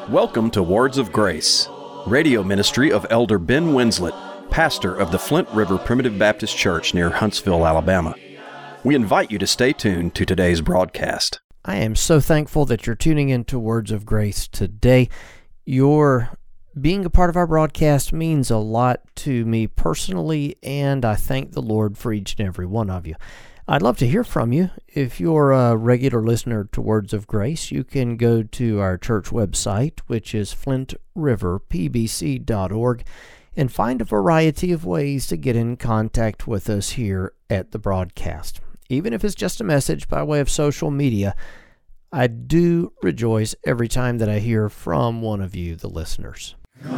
Welcome to Words of Grace, radio ministry of Elder Ben Winslet, pastor of the Flint River Primitive Baptist Church near Huntsville, Alabama. We invite you to stay tuned to today's broadcast. I am so thankful that you're tuning into Words of Grace today. Your being a part of our broadcast means a lot to me personally, and I thank the Lord for each and every one of you. I'd love to hear from you. If you're a regular listener to Words of Grace, you can go to our church website, which is flintriverpbc.org, and find a variety of ways to get in contact with us here at the broadcast. Even if it's just a message by way of social media, I do rejoice every time that I hear from one of you, the listeners.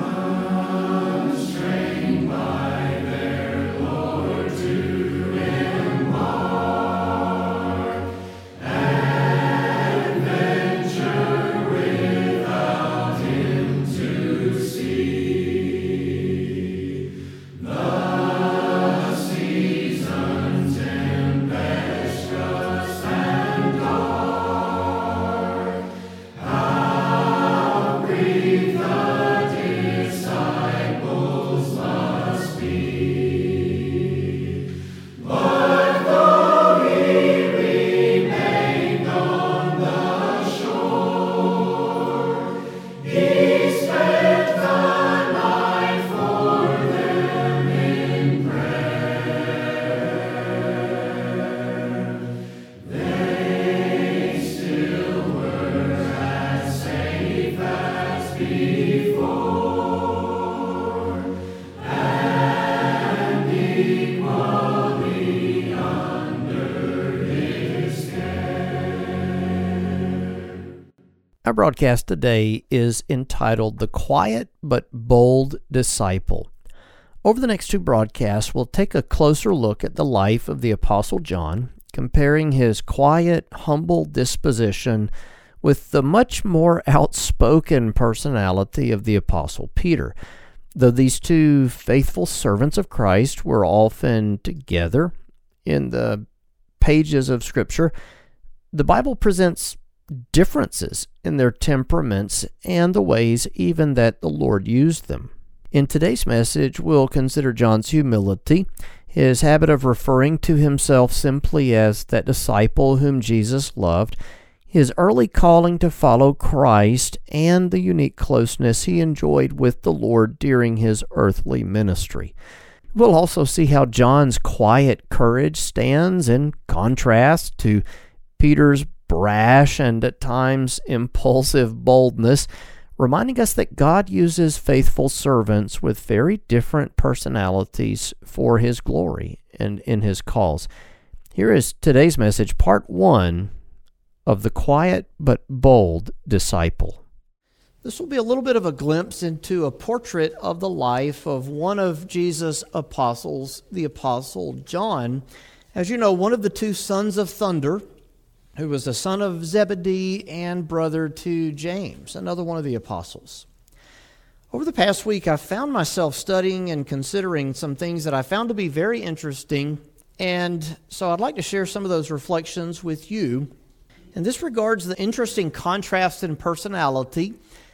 Our broadcast today is entitled The Quiet but Bold Disciple. Over the next two broadcasts, we'll take a closer look at the life of the Apostle John, comparing his quiet, humble disposition with the much more outspoken personality of the Apostle Peter. Though these two faithful servants of Christ were often together in the pages of Scripture, the Bible presents differences in their temperaments and the ways even that the Lord used them. In today's message, we'll consider John's humility, his habit of referring to himself simply as that disciple whom Jesus loved, his early calling to follow Christ, and the unique closeness he enjoyed with the Lord during his earthly ministry. We'll also see how John's quiet courage stands in contrast to Peter's brash and at times impulsive boldness, reminding us that God uses faithful servants with very different personalities for His glory and in His calls. Here is today's message, part 1 of The Quiet but Bold Disciple. This will be a little bit of a glimpse into a portrait of the life of one of Jesus' apostles, the Apostle John. As you know, one of the two sons of thunder, who was the son of Zebedee and brother to James, another one of the apostles. Over the past week, I found myself studying and considering some things that I found to be very interesting, and so I'd like to share some of those reflections with you. And this regards the interesting contrast in personality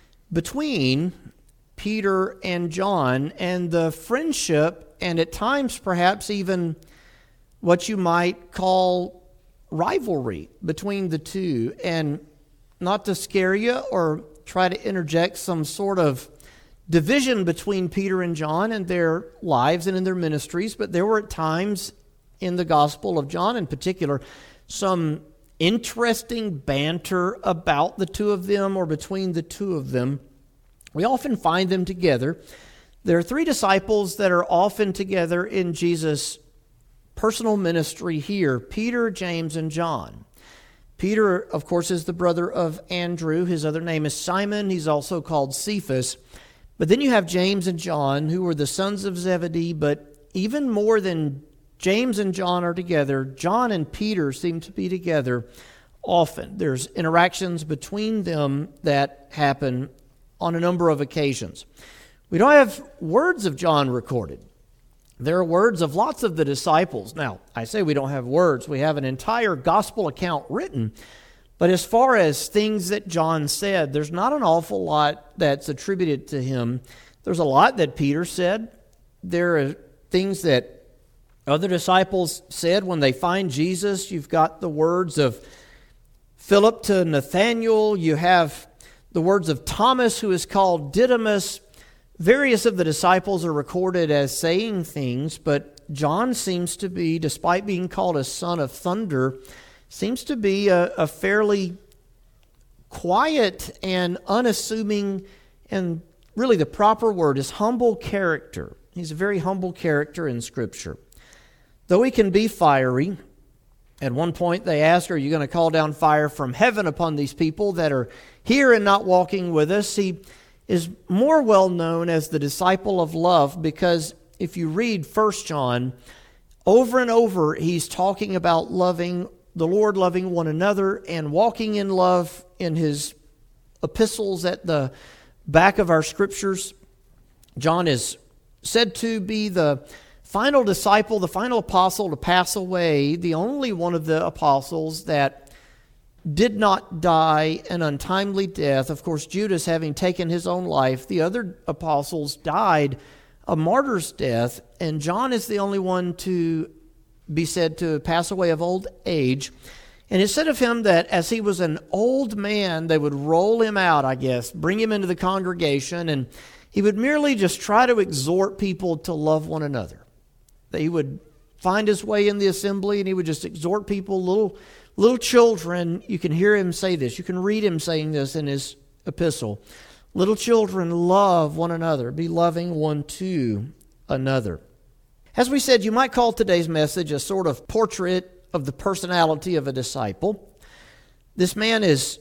between Peter and John, and the friendship, and at times perhaps even what you might call rivalry between the two. And not to scare you or try to interject some sort of division between Peter and John and their lives and in their ministries, but there were at times in the Gospel of John in particular some interesting banter about the two of them or between the two of them. We often find them together. There are three disciples that are often together in Jesus' personal ministry here: Peter, James, and John. Peter, of course, is the brother of Andrew. His other name is Simon. He's also called Cephas. But then you have James and John, who were the sons of Zebedee. But even more than James and John are together, John and Peter seem to be together often. There's interactions between them that happen on a number of occasions. We don't have words of John recorded. There are words of lots of the disciples. Now, I say we don't have words. We have an entire gospel account written, But as far as things that John said, there's not an awful lot that's attributed to him. There's a lot that Peter said. There are things that other disciples said when they find Jesus. You've got the words of Philip to Nathanael. You have the words of Thomas, who is called Didymus. Various of the disciples are recorded as saying things, but John seems to be, despite being called a son of thunder, seems to be a fairly quiet and unassuming, and really the proper word is humble character. He's a very humble character in Scripture. Though he can be fiery, at one point they asked, are you going to call down fire from heaven upon these people that are here and not walking with us? He is more well known as the disciple of love, because if you read 1 John, over and over he's talking about loving the Lord, loving one another, and walking in love in his epistles at the back of our scriptures. John is said to be the final disciple, the final apostle to pass away, the only one of the apostles that did not die an untimely death. Of course, Judas having taken his own life, the other apostles died a martyr's death, and John is the only one to be said to pass away of old age. And it said of him that as he was an old man, they would roll him out, I guess, bring him into the congregation, and he would merely just try to exhort people to love one another. He would find his way in the assembly, and he would just exhort people, little children. You can hear him say this. You can read him saying this in his epistle. Little children, love one another. Be loving one to another. As we said, you might call today's message a sort of portrait of the personality of a disciple. This man is,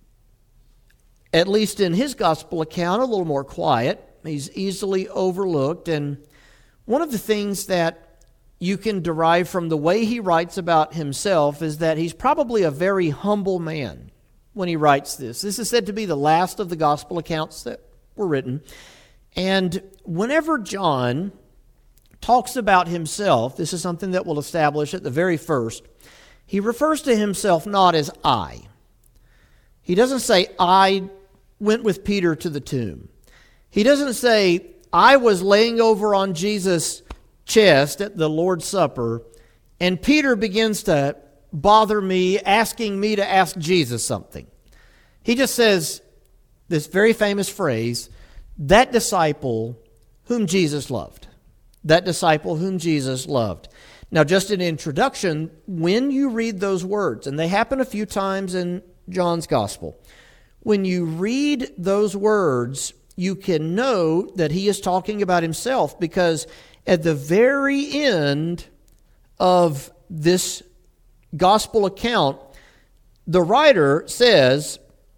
at least in his gospel account, a little more quiet. He's easily overlooked. And one of the things that you can derive from the way he writes about himself is that he's probably a very humble man when he writes this. This is said to be the last of the gospel accounts that were written. And whenever John talks about himself, this is something that we'll establish at the very first, he refers to himself not as I. He doesn't say, I went with Peter to the tomb. He doesn't say, I was laying over on Jesus' chest at the Lord's Supper, and Peter begins to bother me, asking me to ask Jesus something. He just says this very famous phrase, that disciple whom Jesus loved. That disciple whom Jesus loved. Now, just an introduction, when you read those words, and they happen a few times in John's Gospel, when you read those words, you can know that he is talking about himself, because at the very end of this Gospel account, the writer says,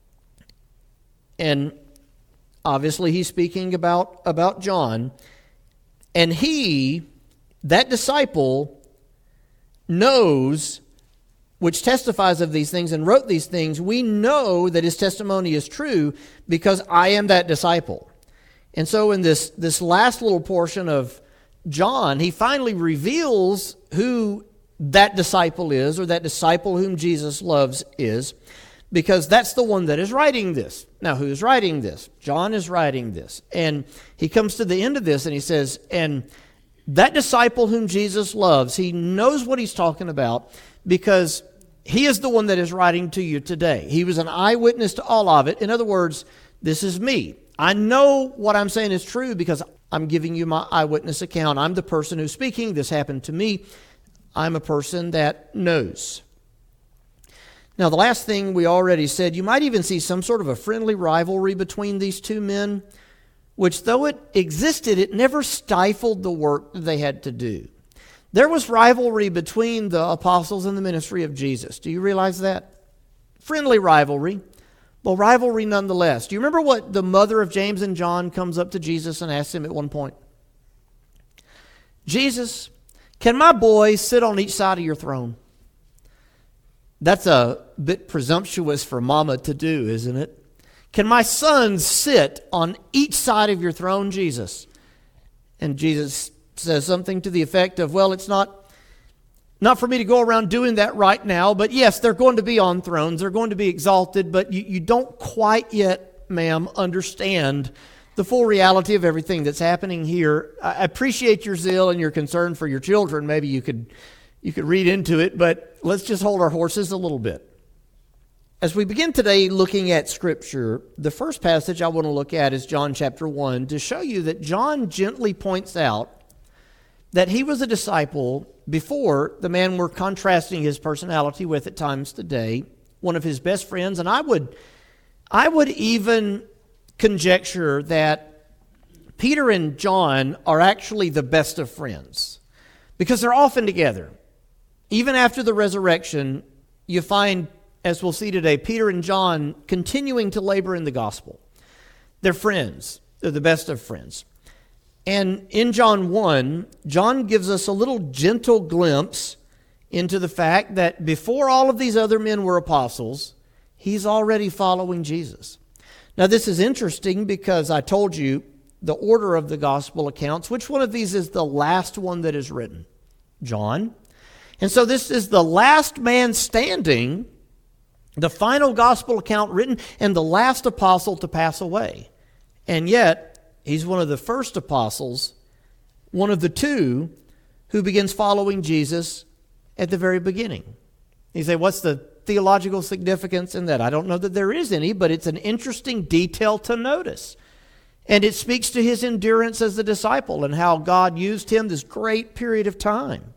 and obviously he's speaking about John, and he, that disciple, knows, which testifies of these things and wrote these things. We know that his testimony is true because I am that disciple. And so in this last little portion of John, he finally reveals who that disciple is, or that disciple whom Jesus loves is, because that's the one that is writing this. Now, who's writing this? John is writing this. And he comes to the end of this and he says, and that disciple whom Jesus loves, he knows what he's talking about because he is the one that is writing to you today. He was an eyewitness to all of it. In other words, this is me. I know what I'm saying is true because I'm giving you my eyewitness account. I'm the person who's speaking. This happened to me. I'm a person that knows. Now, the last thing we already said, you might even see some sort of a friendly rivalry between these two men, which though it existed, it never stifled the work that they had to do. There was rivalry between the apostles and the ministry of Jesus. Do you realize that? Friendly rivalry, but rivalry nonetheless. Do you remember what the mother of James and John comes up to Jesus and asks him at one point? Jesus, can my boy sit on each side of your throne? That's a bit presumptuous for mama to do, isn't it? Can my sons sit on each side of your throne, Jesus? And Jesus says something to the effect of, well, it's not Not for me to go around doing that right now, but yes, they're going to be on thrones. They're going to be exalted, but you don't quite yet, ma'am, understand the full reality of everything that's happening here. I appreciate your zeal and your concern for your children. Maybe you could read into it, but let's just hold our horses a little bit. As we begin today looking at Scripture, the first passage I want to look at is John chapter 1 to show you that John gently points out that he was a disciple before the man we're contrasting his personality with at times today, one of his best friends. And I would even conjecture that Peter and John are actually the best of friends because they're often together. Even after the resurrection, you find, as we'll see today, Peter and John continuing to labor in the gospel. They're friends. They're the best of friends. And in John 1, John gives us a little gentle glimpse into the fact that before all of these other men were apostles, he's already following Jesus. Now, this is interesting because I told you the order of the gospel accounts. Which one of these is the last one that is written? John. And so this is the last man standing, the final gospel account written, and the last apostle to pass away. And yet, he's one of the first apostles, one of the two who begins following Jesus at the very beginning. You say, what's the theological significance in that? I don't know that there is any, but it's an interesting detail to notice. And it speaks to his endurance as a disciple and how God used him this great period of time.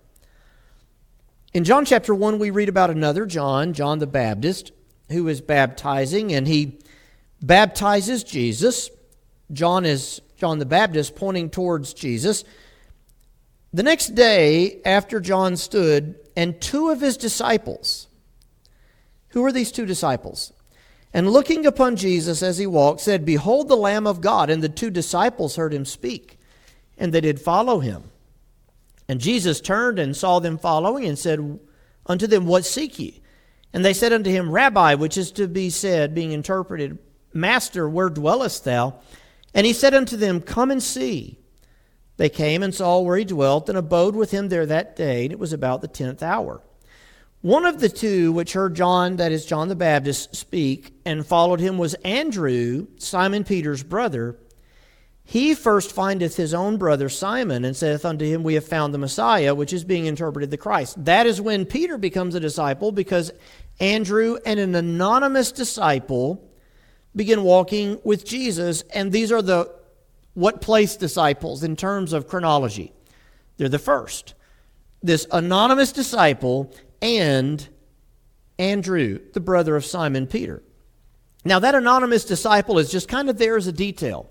In John chapter 1, we read about another John the Baptist, who is baptizing, and he baptizes Jesus. John is John the Baptist pointing towards Jesus. The next day after John stood, and two of his disciples, who were these two disciples? And looking upon Jesus as he walked, said, Behold the Lamb of God. And the two disciples heard him speak, and they did follow him. And Jesus turned and saw them following, and said unto them, What seek ye? And they said unto him, Rabbi, which is to be said, being interpreted, Master, where dwellest thou? And he said unto them, Come and see. They came and saw where he dwelt, and abode with him there that day, and it was about the 10th hour. One of the two which heard John, that is John the Baptist, speak, and followed him was Andrew, Simon Peter's brother. He first findeth his own brother Simon, and saith unto him, We have found the Messiah, which is being interpreted the Christ. That is when Peter becomes a disciple, because Andrew and an anonymous disciple begin walking with Jesus, and these are the what place disciples in terms of chronology. They're the first. This anonymous disciple and Andrew, the brother of Simon Peter. Now, that anonymous disciple is just kind of there as a detail.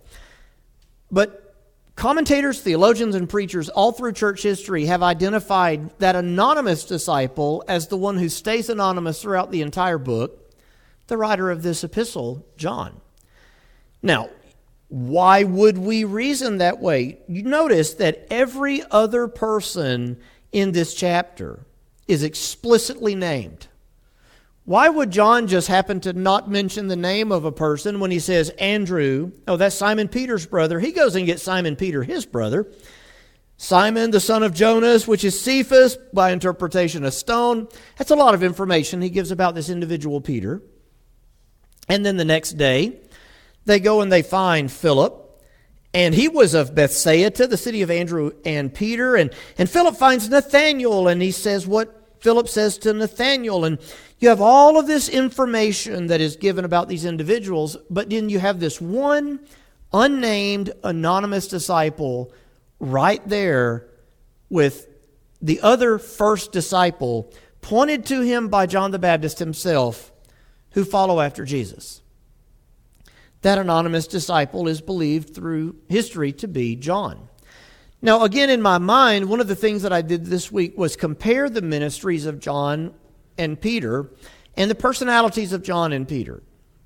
But commentators, theologians, and preachers all through church history have identified that anonymous disciple as the one who stays anonymous throughout the entire book, the writer of this epistle, John. Now, why would we reason that way? You notice that every other person in this chapter is explicitly named. Why would John just happen to not mention the name of a person when he says Andrew? Oh, that's Simon Peter's brother. He goes and gets Simon Peter, his brother. Simon, the son of Jonas, which is Cephas, by interpretation a stone. That's a lot of information he gives about this individual Peter. And then the next day, they go and they find Philip. And he was of Bethsaida, the city of Andrew and Peter. And Philip finds Nathanael, and he says what Philip says to Nathanael. And you have all of this information that is given about these individuals, but then you have this one unnamed, anonymous disciple right there with the other first disciple, pointed to him by John the Baptist himself, who follow after Jesus. That anonymous disciple is believed through history to be John. Now, again, in my mind, one of the things that I did this week was compare the ministries of John and Peter and the personalities of John and Peter.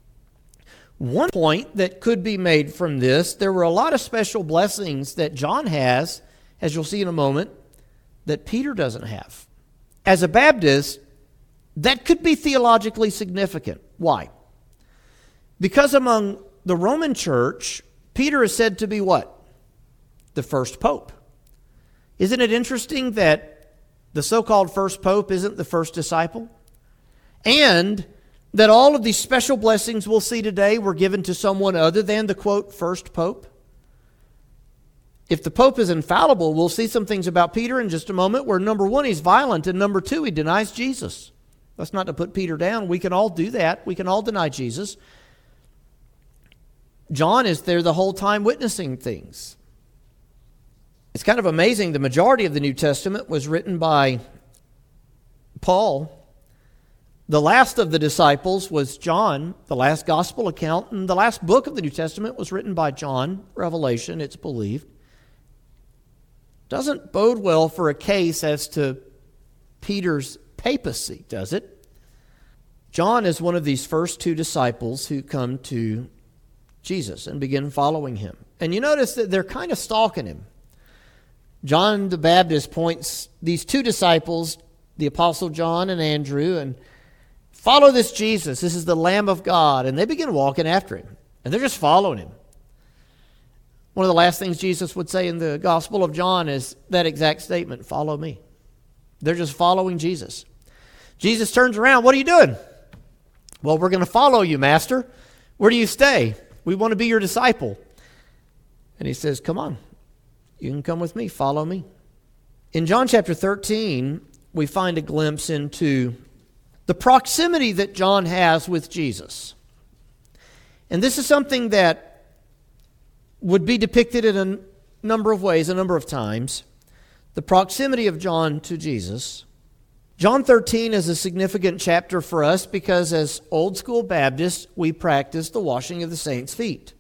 One point that could be made from this, there were a lot of special blessings that John has, as you'll see in a moment, that Peter doesn't have. As a Baptist, that could be theologically significant. Why? Because among the Roman Church, Peter is said to be what? The first pope. Isn't it interesting that the so-called first pope isn't the first disciple, and that all of these special blessings we'll see today were given to someone other than the, quote, first pope? If the pope is infallible, we'll see some things about Peter in just a moment where, number one, he's violent, and number two, he denies Jesus. That's not to put Peter down. We can all do that. We can all deny Jesus. John is there the whole time witnessing things. It's kind of amazing. The majority of the New Testament was written by Paul. The last of the disciples was John, the last gospel account, and the last book of the New Testament was written by John, Revelation, it's believed. Doesn't bode well for a case as to Peter's papacy, does it? John is one of these first two disciples who come to Jesus and begin following him. And you notice that they're kind of stalking him. John the Baptist points these two disciples, the Apostle John and Andrew, and follow this Jesus. This is the Lamb of God. And they begin walking after him. And they're just following him. One of the last things Jesus would say in the Gospel of John is that exact statement, follow me. They're just following Jesus. Jesus turns around, what are you doing? Well, we're going to follow you, Master. Where do you stay? We want to be your disciple. And he says, come on. You can come with me. Follow me. In John chapter 13, we find a glimpse into the proximity that John has with Jesus. And this is something that would be depicted in a number of ways, a number of times. The proximity of John to Jesus. John 13 is a significant chapter for us because as old school Baptists, we practice the washing of the saints' feet.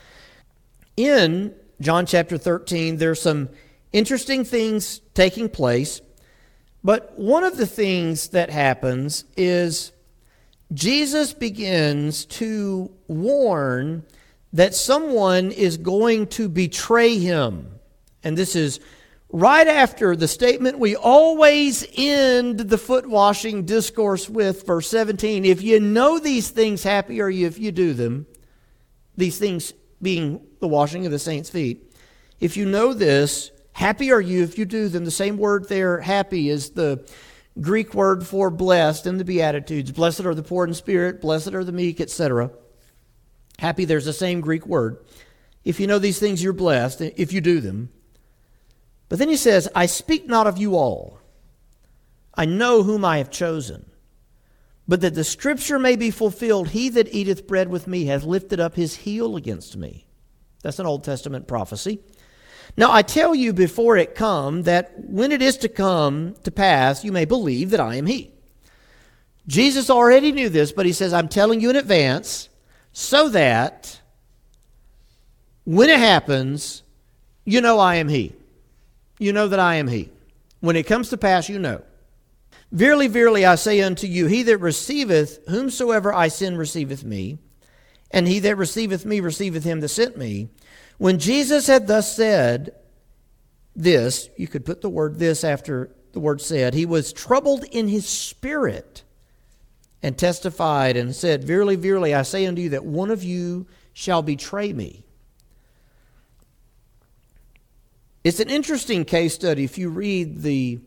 In John chapter 13, there's some interesting things taking place, but one of the things that happens is Jesus begins to warn that someone is going to betray him. And this is right after the statement we always end the foot washing discourse with, verse 17. If you know these things, happy are you if you do them. These things being the washing of the saints' feet. If you know this, happy are you if you do them. The same word there, happy, is the Greek word for blessed in the Beatitudes. Blessed are the poor in spirit, blessed are the meek, etc. Happy, there's the same Greek word. If you know these things, you're blessed, if you do them. But then he says, I speak not of you all. I know whom I have chosen. But that the scripture may be fulfilled, he that eateth bread with me hath lifted up his heel against me. That's an Old Testament prophecy. Now I tell you before it come, that when it is to come to pass, you may believe that I am he. Jesus already knew this, but he says, I'm telling you in advance, so that when it happens, you know I am he. You know that I am he. When it comes to pass, you know. Verily, verily, I say unto you, he that receiveth whomsoever I send receiveth me, and he that receiveth me receiveth him that sent me. When Jesus had thus said this, you could put the word this after the word said, he was troubled in his spirit and testified and said, verily, verily, I say unto you that one of you shall betray me. It's an interesting case study if you read the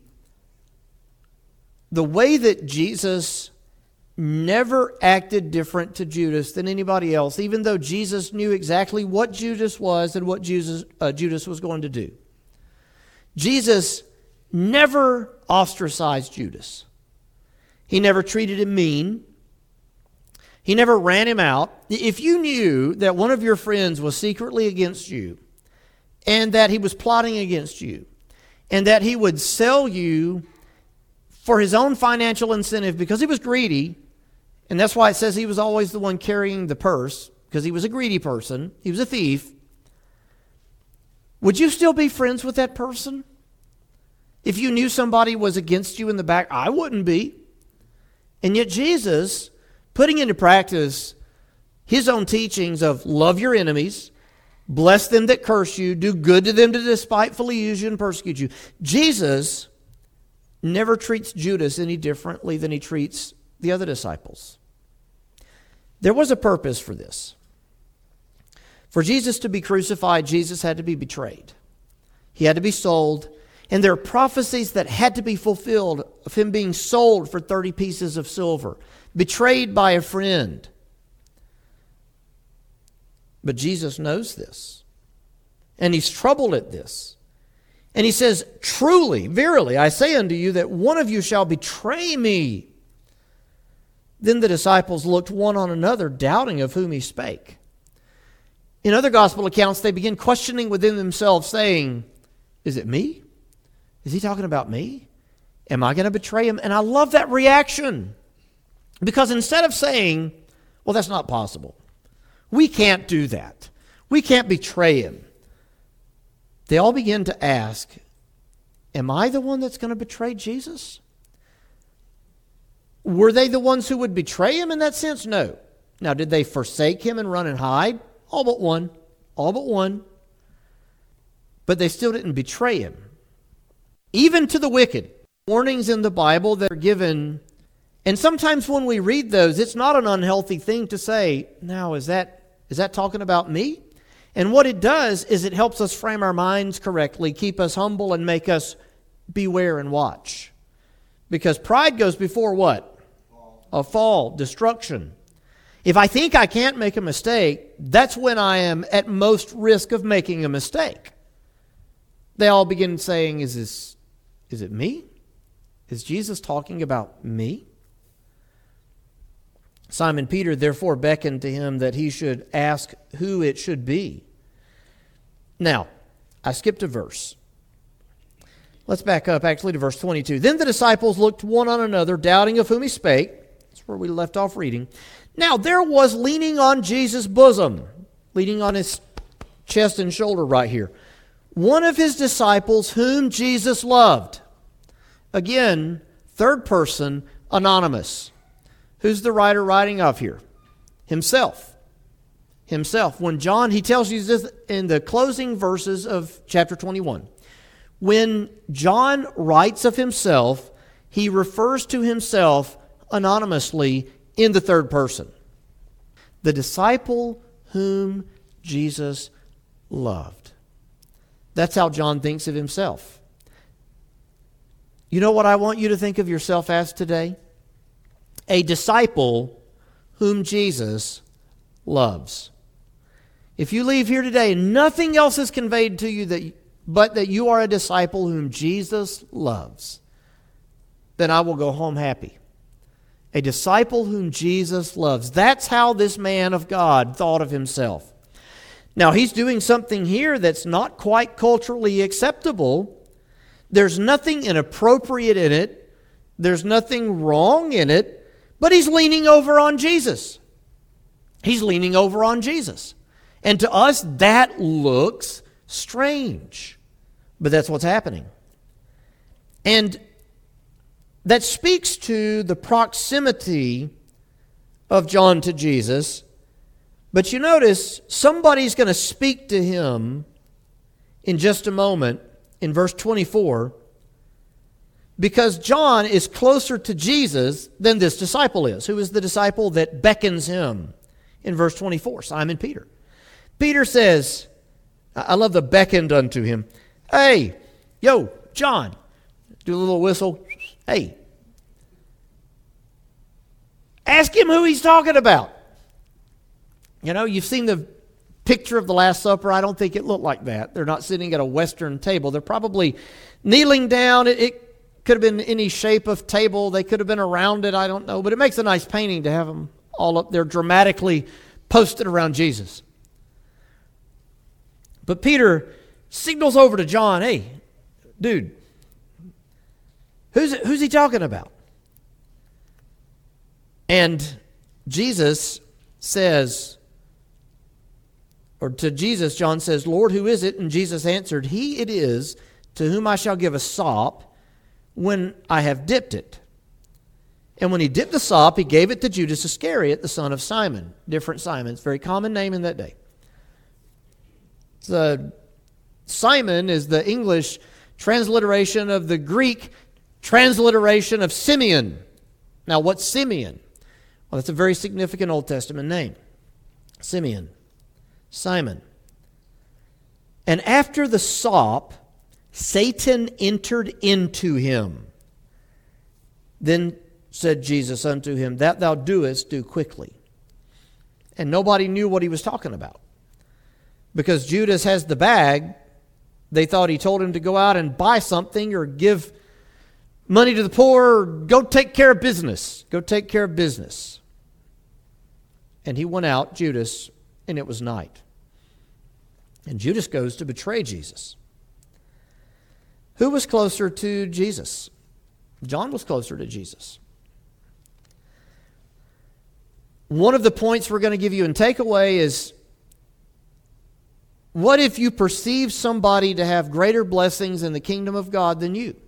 way that Jesus never acted different to Judas than anybody else, even though Jesus knew exactly what Judas was and what Judas was going to do. Jesus never ostracized Judas. He never treated him mean. He never ran him out. If you knew that one of your friends was secretly against you, and that he was plotting against you, and that he would sell you for his own financial incentive because he was greedy, and that's why it says he was always the one carrying the purse, because he was a greedy person, he was a thief, would you still be friends with that person? If you knew somebody was against you in the back, I wouldn't be. And yet Jesus, putting into practice his own teachings of love your enemies, bless them that curse you, do good to them that despitefully use you and persecute you. Jesus never treats Judas any differently than he treats the other disciples. There was a purpose for this. For Jesus to be crucified, Jesus had to be betrayed. He had to be sold. And there are prophecies that had to be fulfilled of him being sold for 30 pieces of silver, betrayed by a friend. But Jesus knows this. And he's troubled at this. And he says, truly, verily, I say unto you that one of you shall betray me. Then the disciples looked one on another, doubting of whom he spake. In other gospel accounts, they begin questioning within themselves, saying, is it me? Is he talking about me? Am I going to betray him? And I love that reaction. Because instead of saying, well, that's not possible. We can't do that. We can't betray him. They all begin to ask, am I the one that's going to betray Jesus? Were they the ones who would betray him in that sense? No. Now, did they forsake him and run and hide? All but one. All but one. But they still didn't betray him. Even to the wicked. Warnings in the Bible that are given, and sometimes when we read those, it's not an unhealthy thing to say, now, is that talking about me? And what it does is it helps us frame our minds correctly, keep us humble, and make us beware and watch. Because pride goes before what? A fall, destruction. If I think I can't make a mistake, that's when I am at most risk of making a mistake. They all begin saying, is it me? Is Jesus talking about me? Simon Peter therefore beckoned to him that he should ask who it should be. Now, I skipped a verse. Let's back up actually to verse 22. Then the disciples looked one on another, doubting of whom he spake. That's where we left off reading. Now there was leaning on Jesus' bosom, leaning on his chest and shoulder right here, one of his disciples whom Jesus loved. Again, third person, anonymous. Who's the writer writing of here? Himself. Himself. When John, he tells you this in the closing verses of chapter 21. When John writes of himself, he refers to himself anonymously in the third person. The disciple whom Jesus loved. That's how John thinks of himself. You know what I want you to think of yourself as today? A disciple whom Jesus loves. If you leave here today and nothing else is conveyed to you but that you are a disciple whom Jesus loves, then I will go home happy. A disciple whom Jesus loves. That's how this man of God thought of himself. Now, he's doing something here that's not quite culturally acceptable. There's nothing inappropriate in it. There's nothing wrong in it. But he's leaning over on Jesus. He's leaning over on Jesus. And to us, that looks strange. But that's what's happening. And that speaks to the proximity of John to Jesus. But you notice, somebody's going to speak to him in just a moment in verse 24. Because John is closer to Jesus than this disciple is. Who is the disciple that beckons him? In verse 24, Simon Peter. Peter says, I love the beckoned unto him. Hey, yo, John. Do a little whistle. Hey. Ask him who he's talking about. You know, you've seen the picture of the Last Supper. I don't think it looked like that. They're not sitting at a Western table. They're probably kneeling down. It could have been any shape of table. They could have been around it. I don't know. But it makes a nice painting to have them all up there dramatically posted around Jesus. But Peter signals over to John, hey, dude, who's he talking about? And Jesus says, or to Jesus, John says, Lord, who is it? And Jesus answered, he it is to whom I shall give a sop when I have dipped it. And when he dipped the sop, he gave it to Judas Iscariot, the son of Simon. Different Simon. It's a very common name in that day. Simon is the English transliteration of the Greek transliteration of Simeon. Now, what's Simeon? Well, that's a very significant Old Testament name. Simeon. Simon. And after the sop, Satan entered into him. Then said Jesus unto him, that thou doest, do quickly. And nobody knew what he was talking about. Because Judas has the bag, they thought he told him to go out and buy something or give money to the poor, or go take care of business. Go take care of business. And he went out, Judas, and it was night. And Judas goes to betray Jesus. Who was closer to Jesus? John was closer to Jesus. One of the points we're going to give you in takeaway is, what if you perceive somebody to have greater blessings in the kingdom of God than you?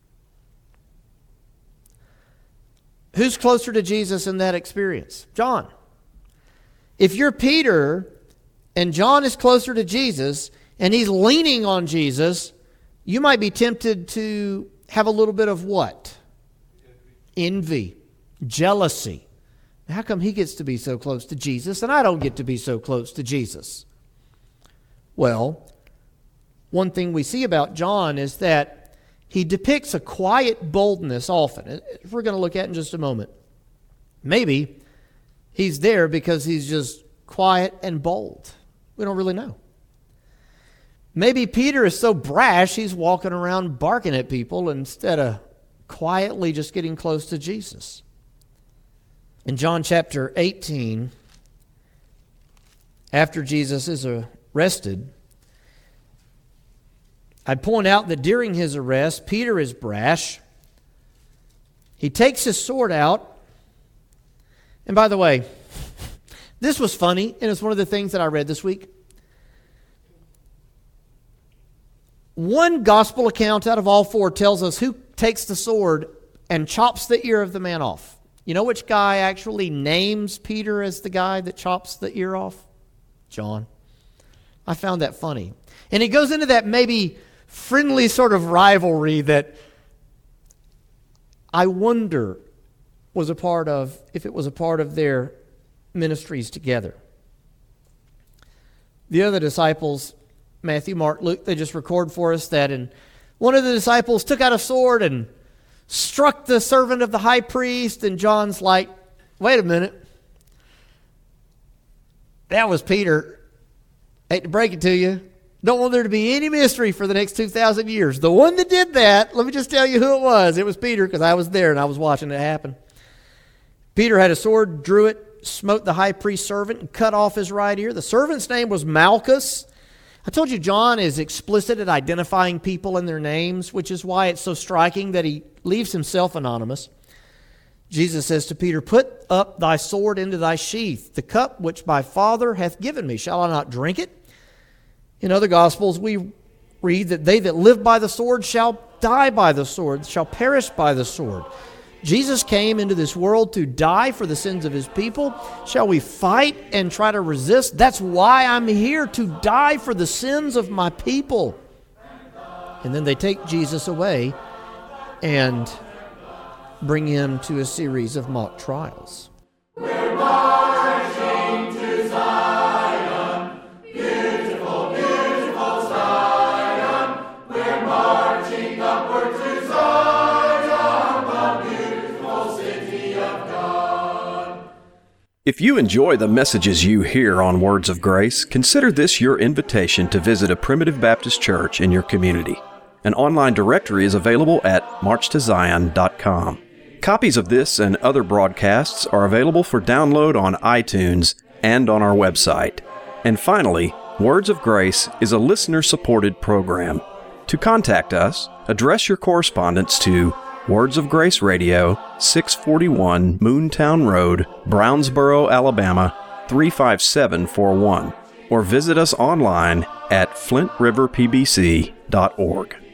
Who's closer to Jesus in that experience? John. If you're Peter and John is closer to Jesus and he's leaning on Jesus, you might be tempted to have a little bit of what? Envy, jealousy. How come he gets to be so close to Jesus and I don't get to be so close to Jesus? Well, one thing we see about John is that he depicts a quiet boldness often. If we're going to look at it in just a moment. Maybe he's there because he's just quiet and bold. We don't really know. Maybe Peter is so brash he's walking around barking at people instead of quietly just getting close to Jesus. In John chapter 18, after Jesus is arrested, I'd point out that during his arrest, Peter is brash. He takes his sword out. And by the way, this was funny, and it's one of the things that I read this week. One gospel account out of all four tells us who takes the sword and chops the ear of the man off. You know which guy actually names Peter as the guy that chops the ear off? John. I found that funny. And it goes into that maybe friendly sort of rivalry that I wonder was a part of, if it was a part of their ministries together. The other disciples, Matthew, Mark, Luke, they just record for us that one of the disciples took out a sword and struck the servant of the high priest, and John's like, wait a minute. That was Peter. Hate to break it to you. Don't want there to be any mystery for the next 2,000 years. The one that did that, let me just tell you who it was. It was Peter, because I was there and I was watching it happen. Peter had a sword, drew it, smote the high priest's servant, and cut off his right ear. The servant's name was Malchus. I told you John is explicit at identifying people and their names, which is why it's so striking that he leaves himself anonymous. Jesus says to Peter, put up thy sword into thy sheath. The cup which my Father hath given me, shall I not drink it? In other Gospels, we read that they that live by the sword shall die by the sword, shall perish by the sword. Jesus came into this world to die for the sins of his people. Shall we fight and try to resist? That's why I'm here, to die for the sins of my people. And then they take Jesus away and bring him to a series of mock trials. We're marching to Zion, beautiful, beautiful Zion. We're marching upward to Zion, the beautiful city of God. If you enjoy the messages you hear on Words of Grace, consider this your invitation to visit a Primitive Baptist church in your community. An online directory is available at marchtozion.com. Copies of this and other broadcasts are available for download on iTunes and on our website. And finally, Words of Grace is a listener-supported program. To contact us, address your correspondence to Words of Grace Radio, 641 Moontown Road, Brownsboro, Alabama, 35741, or visit us online at flintriverpbc.org.